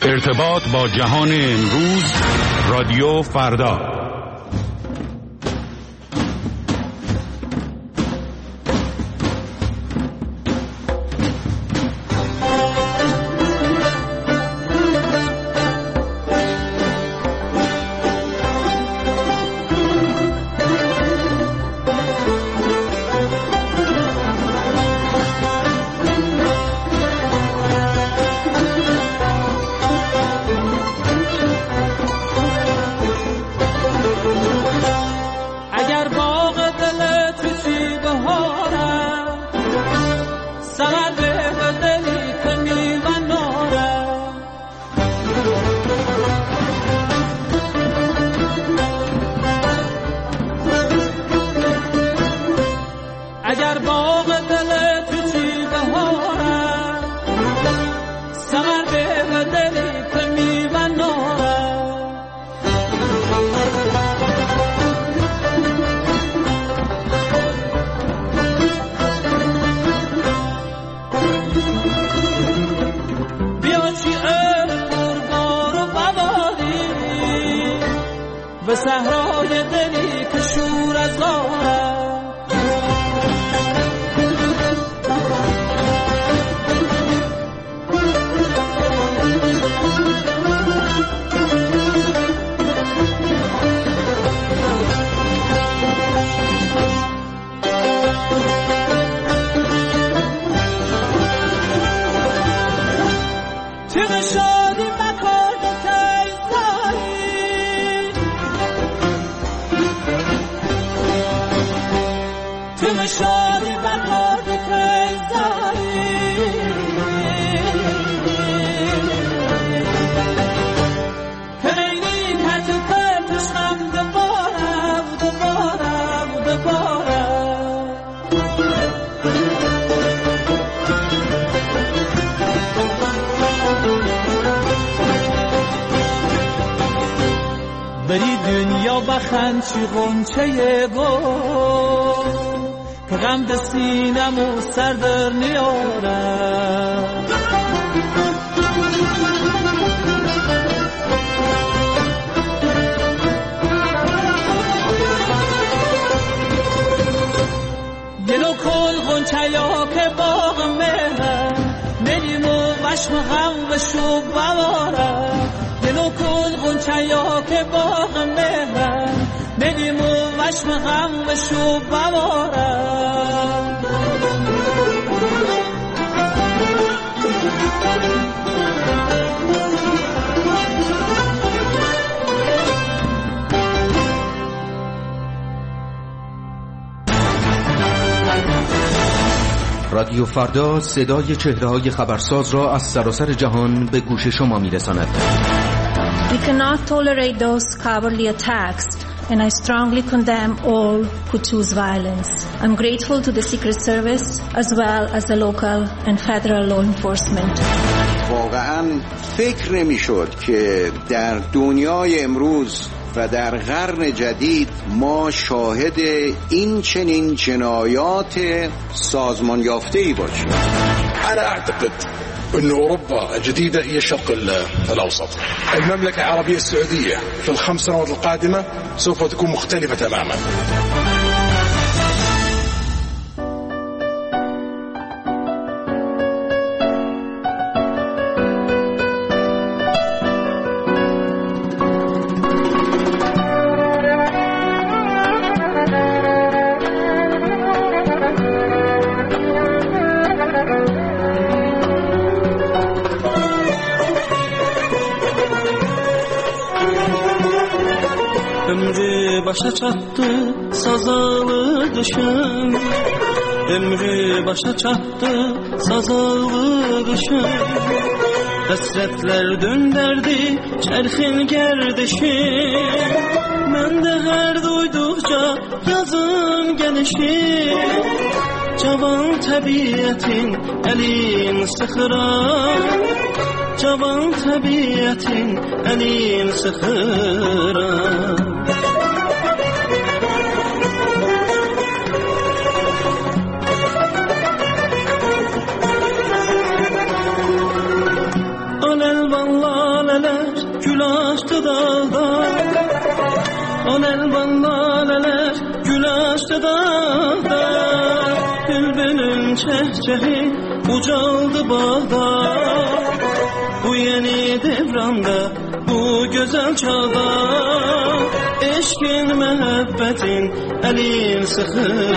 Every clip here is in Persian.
ارتباط با جهان امروز، رادیو فردا. به صحرای دلی که شور از غارت، شادی بکار که زایی کنینی کتو پتش هم دوباره بری دنیا بخند چی غنچه گل که غم به سینمو سر در نیارم، گلو کل غنچیا که باغ مهرم نلیمو وشم غم و شب بوارم، گلو کل غنچیا که باغ مهرم نلیمو وشم غم و شب بوارم. رادیو فردا صدای چهره‌های خبرساز را از سراسر جهان به گوش شما می‌رساند. We cannot tolerate those cowardly attacks and I strongly condemn all who choose violence. I'm grateful to the Secret Service as well as the local and federal law enforcement. واقعاً فکر نمی‌شد که در دنیای امروز و در قرن جدید ما شاهد این چنین جنایات سازمان یافته‌ای باشیم. أنا أعتقد أن أوروبا الجديدة هي الشرق الأوسط. المملكة العربية السعودية في ال5 سنوات القادمة سوف تكون مختلفة تماماً. Başa çattı sazalı düşün, ömrü başa çattı sazalı düşün, hasretler dönderdi çerxin gerdişin, ben de her duydukça yazım gelişir, cavan tabiatin elin sıxırar, cavan tabiatin elin sıxırar. elvan laleler gül açtı dağda. Al elvan laleler gül açtı dağda. Bülbülün çehçehi ucaldı bağda. Bu yeni devranda, bu güzel çağda, eşkin mehebbetin elin sıkır.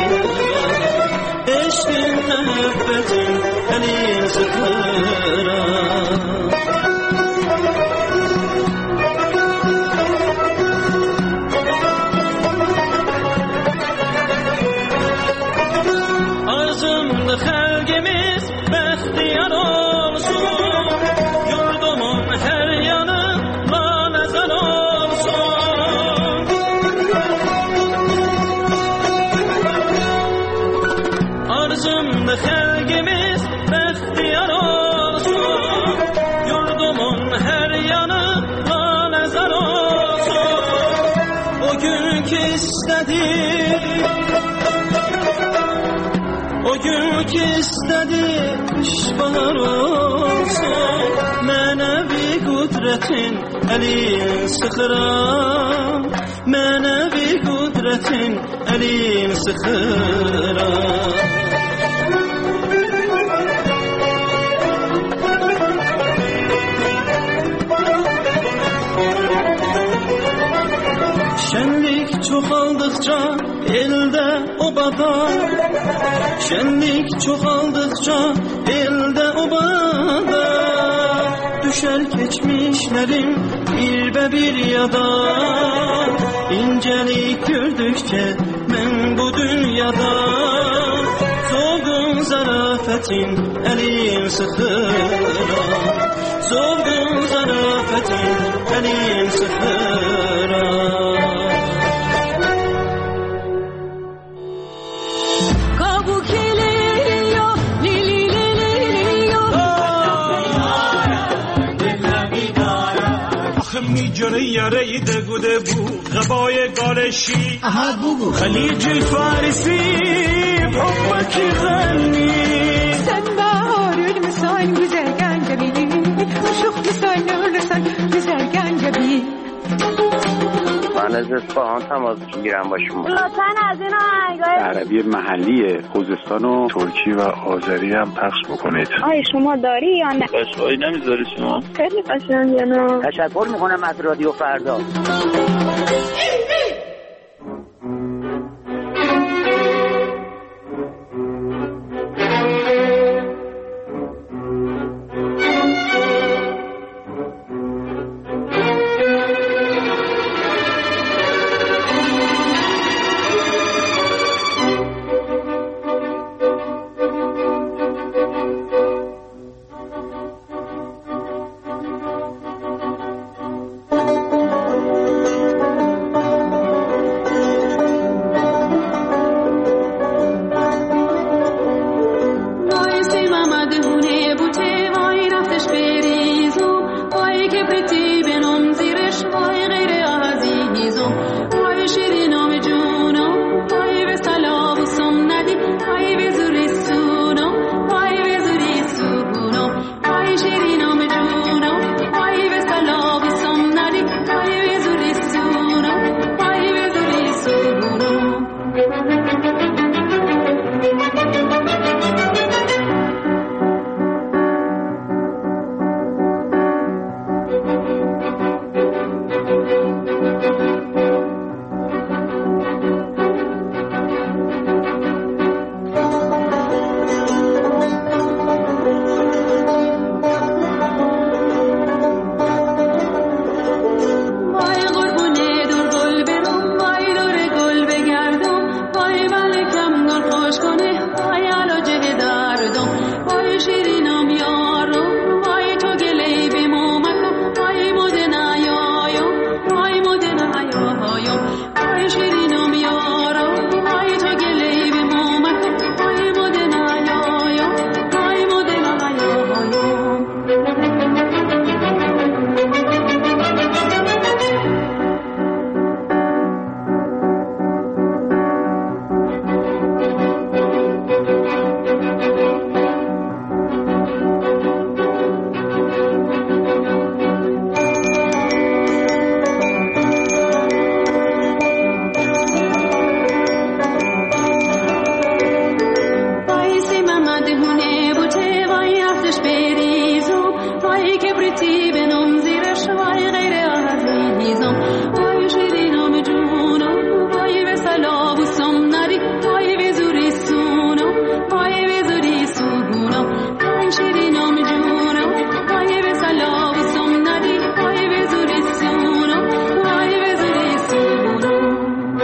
Eşkin mehebbetin elin sıkır. Arzumda xalqimiz bəxtiyar olsun. Yurdumun hər yanı laləzar olsun. Arzumda xalqimiz bəxtiyar olsun. Yurdumun hər yanı laləzar olsun. O gün ki istədik, o gün ki istedik bahar olsun. Mənevi kudretin elin sıxıram. Mənevi kudretin elin sıxıram. Şenlik çoxaldıqca elde obada. Şenlik çoxaldıqca elde obada. Düşer geçmişlerim bir yada. İncelik gördükçe ben bu dünyada. Solgun zarafetin elim sıxıram. Solgun zarafetin elim sıxıram. میجره یاره دگوده بو غبای گالشی خلیج فارسی حبکی غنی sen bahar ölmüsen güzel gencebi. Aşık mısın ölürsen güzel gencebi. من از اصفهان تماس میگیرم با شما. لطفاً از این آهنگای عربی محلی خوزستان و ترکی و آذری هم پخش بکنید. آیا شما داری یا نه؟ قشقایی نمیذاری شما؟ خیلی قشنگه نه؟ تشکر میکنم از رادیو فردا. گیتی به نام زیرش وای غیر از میزم وای شیرینم جونم وای به سلام و سمنری وای به زوری سونم وای به زوری سوگونم وای شیرینم جونم وای به سلام و سمنری وای به زوری سونم وای به زوری سوگونم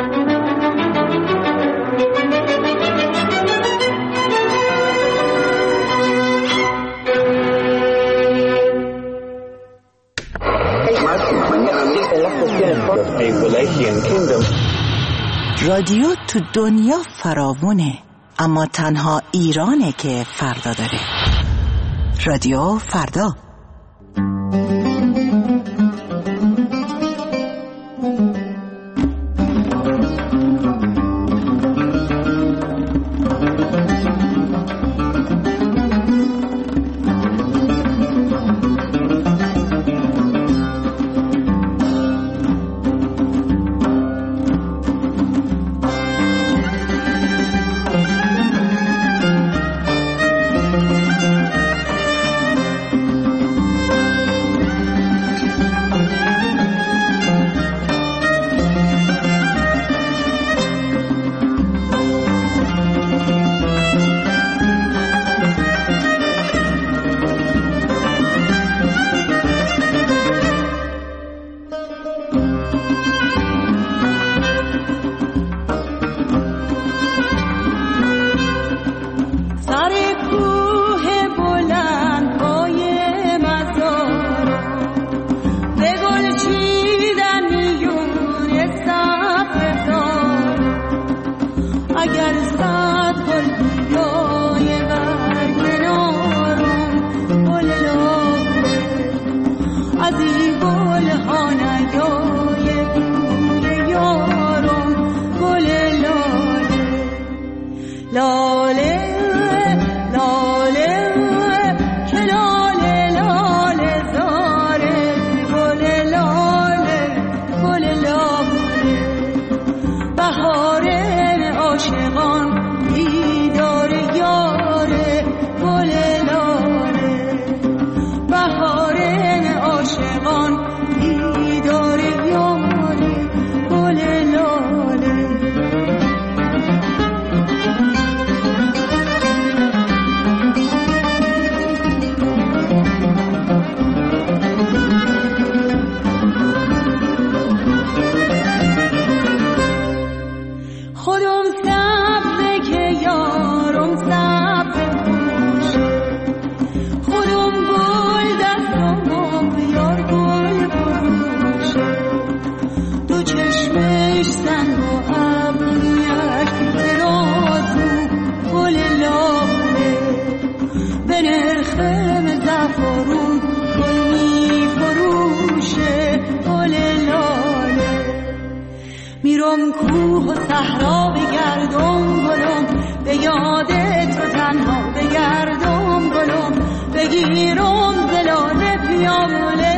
رادیو تو دنیا فراوونه، اما تنها ایرانه که فردا داره. رادیو فردا. میرم کوه و صحرا بگردم گلم، به یاد تو تنها بگردم گلم، بگیرم زلاله پیاله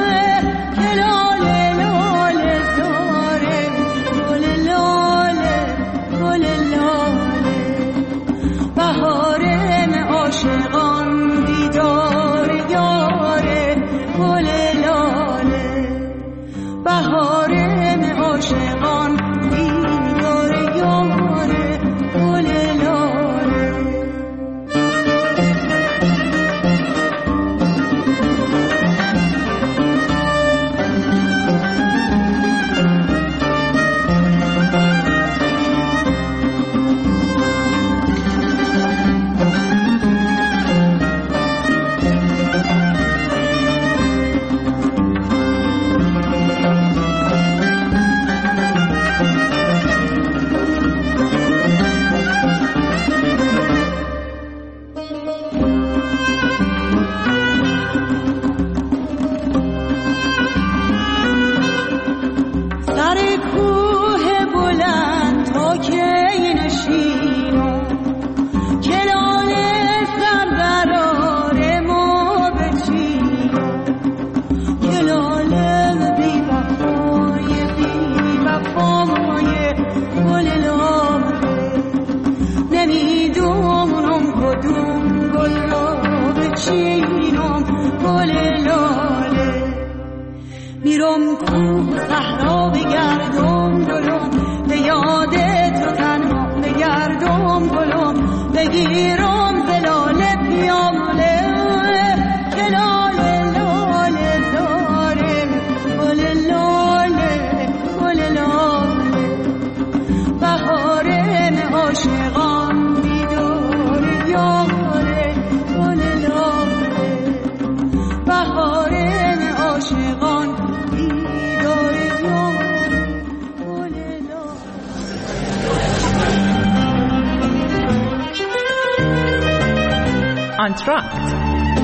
که لاله لاله زاره، گل لاله گل لاله، بهارم عاشقان دیدار یاره، گل لاله بهارم عاشقان دیدار یاره، گل لاله. بگیرم کوه صحرا بگردم گلم به یاد تو تنها بگردم گلم بگیرم زلاله پیامله که لاله لاله داره گل لاله گل لاله بهاره عاشقان بیداره یاره گل لاله بهاره عاشقان بیداره یاره گل لاله. انتراکت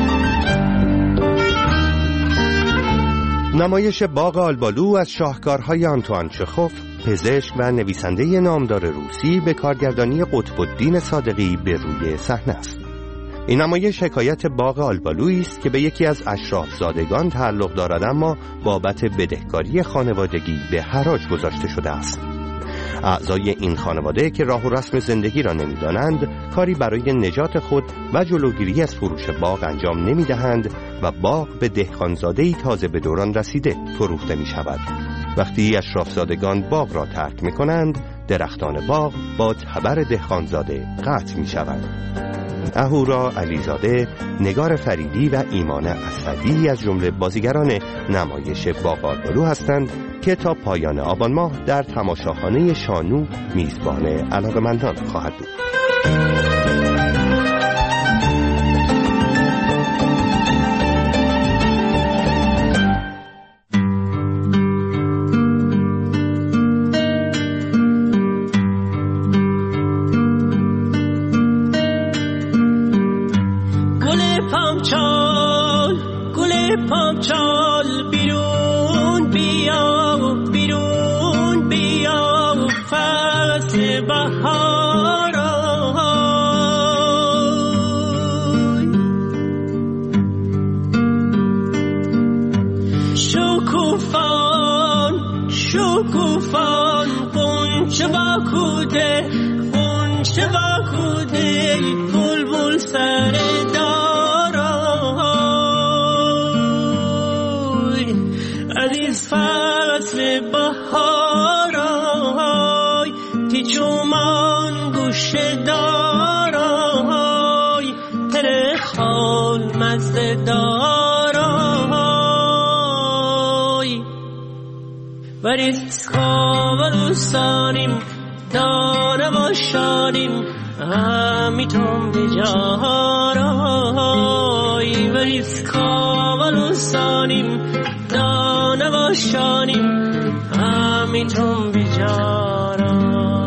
نمایش باغ آلبالو از شاهکارهای آنتوان چخوف، پزشک و نویسنده نامدار روسی به کارگردانی قطب الدین صادقی به روی صحنه است. این نمایش حکایت باغ آلبالویی است که به یکی از اشرافزادگان تعلق دارد، اما بابت بدهکاری خانوادگی به حراج گذاشته شده است. اعضای این خانواده که راه و رسم زندگی را نمی‌دانند، کاری برای نجات خود و جلوگیری از فروش باغ انجام نمی‌دهند و باغ به دهقانزاده‌ای تازه به دوران رسیده فروخته می‌شود. وقتی اشرافزادگان باغ را ترک می‌کنند، درختان باغ با تبر دهقانزاده قطع می‌شوند. اهورا علیزاده، نگار فریدی و ایمان اسدی از جمله بازیگران نمایش باغ آلبالو هستند که تا پایان آبان ماه در تماشاخانه شانو میزبان علاقه‌مندان خواهد بود. پامچال بیرون بیا بیرون بیا فصل بهار شکوفان شکوفان قنچه باکوده قنچه باکوده بلبل سر فصل بهارای تی چومان گوش دارای تره خال مزده دارای وریز خوالوسانیم دانه باشانیم همیتون بجارای وریز خوالوسانیم دانه باشانیم همیتون بیجارم.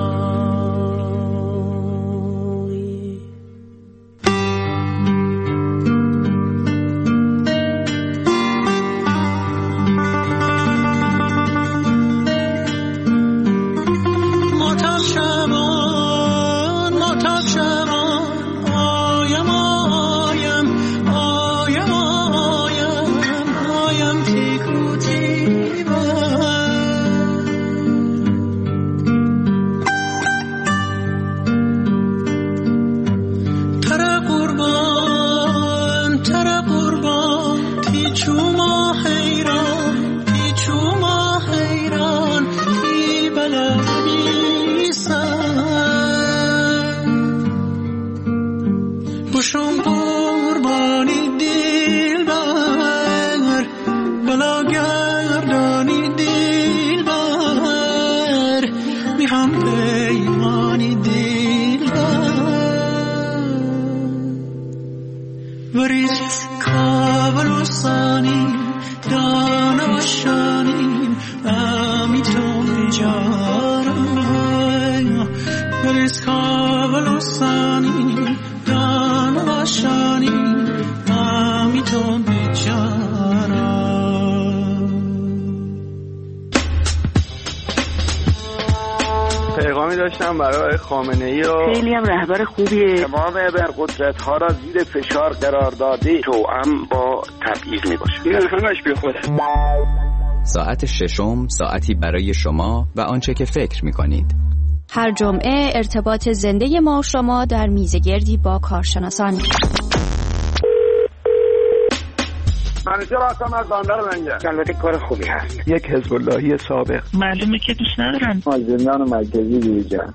پیغامی داشتم برای خامنه‌ای و خیلی هم رهبر خوبیه. تمام ابرقدرت‌ها را زیر فشار قرار داده، توأم با تبعیض میباشه. این همش بی خوده. ساعت ششم، ساعتی برای شما و آنچه که فکر میکنید. هر جمعه ارتباط زنده ما و شما در میزگردی با کارشناسان. همیشه راستم از بندر منگه. البته کار خوبی هست. یک حزب اللهی سابق. معلومه که دوست ندارن. زندان مرکزی دیگر.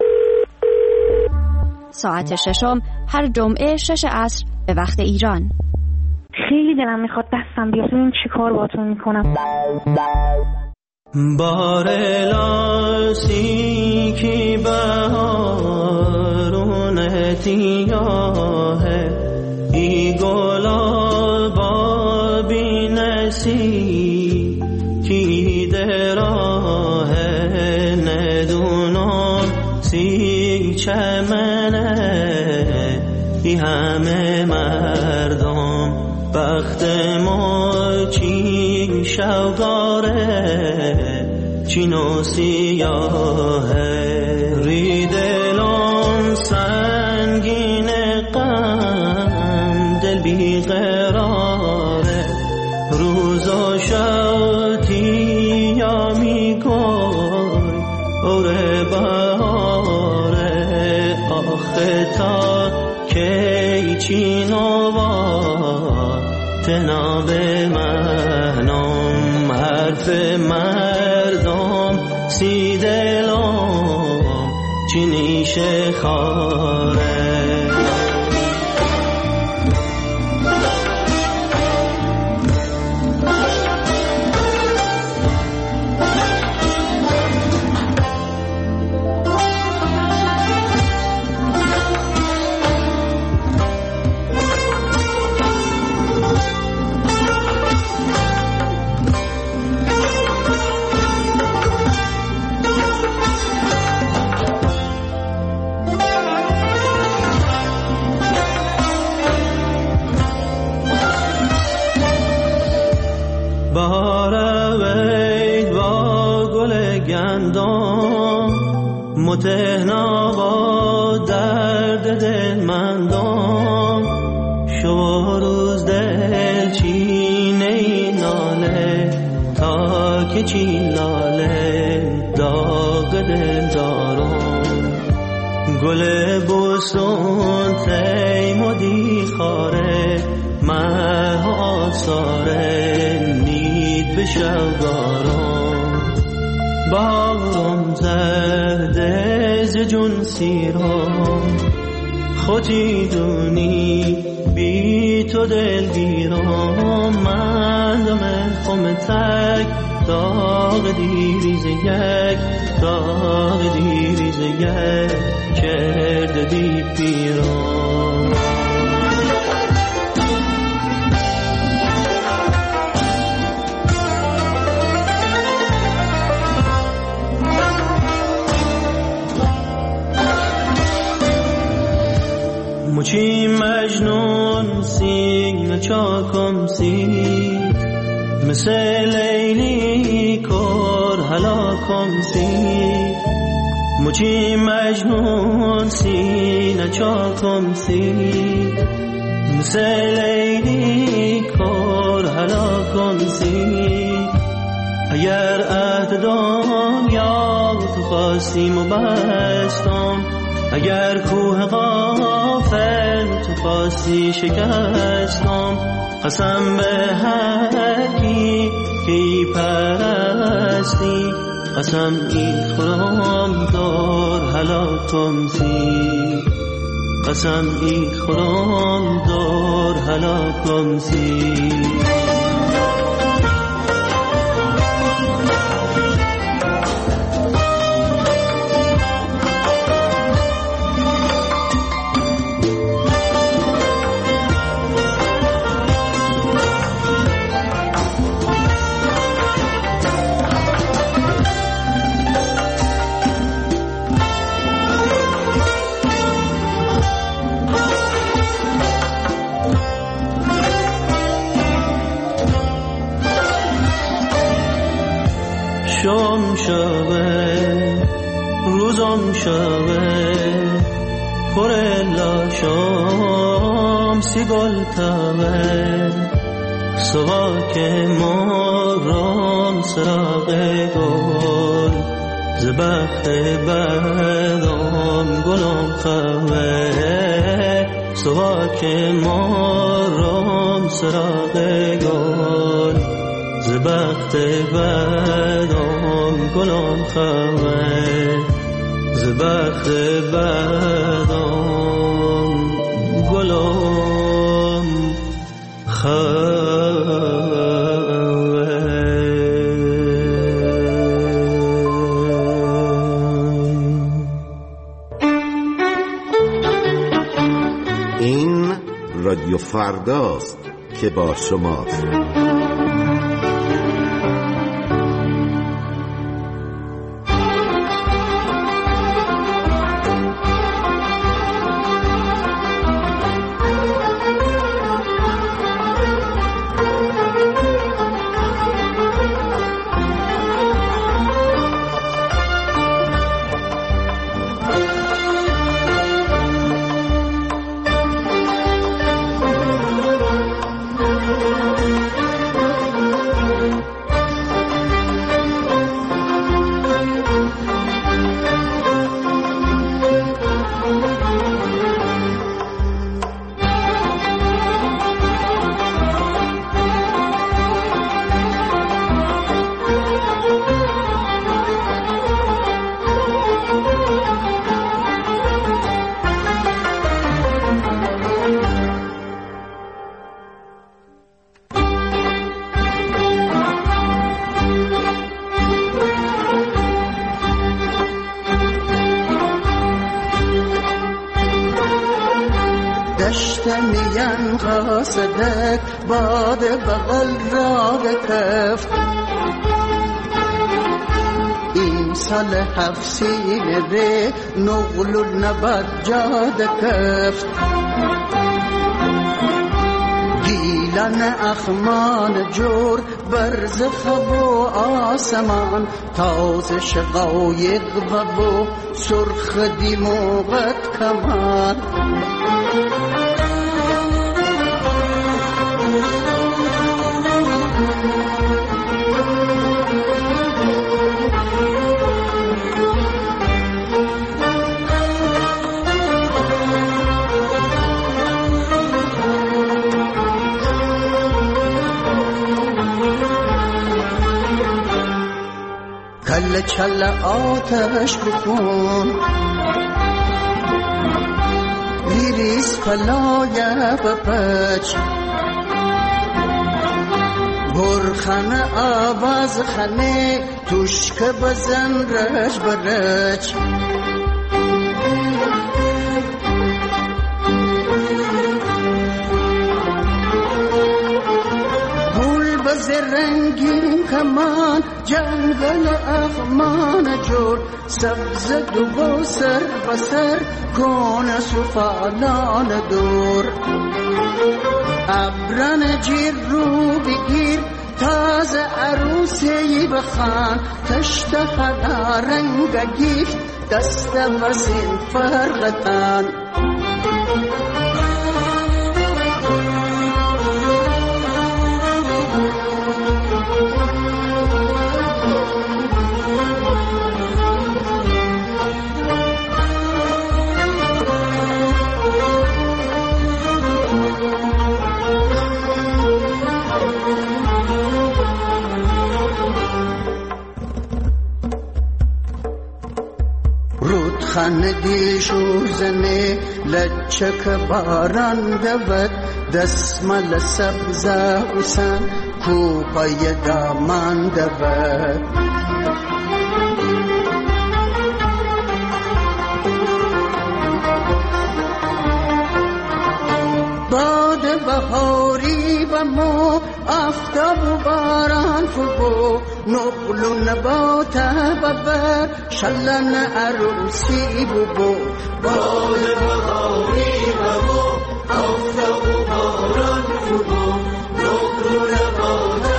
ساعت ششم هر جمعه 6 عصر به وقت ایران. خیلی دلم میخواد دستم بیاد ببینم چی کار باهاتون میکنم. بارلاسی کی بهارون تیاه ای گلابا بی نسی کی دراه ندونم سی چمنه ای همه مردم بخت ما چی شوگاره چی نو سیاهه ری دلم سنگین غم دل بی قراره روز و شب تیا می گوی اوره بهاره آخه تا کی چی نوار تناب مهنم حرف مردم سی دلم چی نیشه خاره متهنا با درد دل مندم شو روز دل چینه ناله تا که چی لاله داغ دل دارم گل بوستون تیمودی خاره مه آثاره نید به شوگارم باغم زرده ز جون سیرم خودی دونی بی تو دل گیرم من دم خم تک داغ دیریز یک داغ دیریز یک کرده بی پیرم مچی مجنون سینه چاکم سید مثل لیلی کر هلاکم سید مچی مجنون سینه چاکم سید مثل لیلی کر هلاکم سید اگر عهد دنیا تو خواستیم و بستم اگر کوه غافل تو خواستی شکستم قسم به هر کی که ای پرستی قسم ای خورم دار هلاکم سی قسم ای خورم دار هلاکم سی شام شوه روزم شوه خورلا شام سی گل تاوه سواک مارم سراغ گل زبخت بدم گلم خوه سواک ما رام سراغ گل ز بخت بدام گلام خبر ز بخت بدام گلام این رادیو فرداست که با شماست. دشتمیان قاصدک باد بغل را کفت این سال حفصین به نغل و نبات جاد کفت گیلن اخمان جور برز خب و آسمان تاز شقایق و بو سرخ دیموغت کمان کل چل آتش بکن لیریس پلای بپچ برخن آواز خنه توشک بزن رش برچ رنگین کمان جنگل اخمان جور سبز دو سر بسر کون سفالان دور ابرن جیر رو بگیر تاز عروسی بخان تشت حدا رنگ گیفت دست وزین فرغتان خندی شوزنه لچک باران دود دسمال سبز حسن کوپای دامان دود باد بهاری و مو آفتاب و باران فبو نقل و نبات ببر شلن عروسی ببو باد بهاری و مو آفتاب و باران فبو نقل و نبات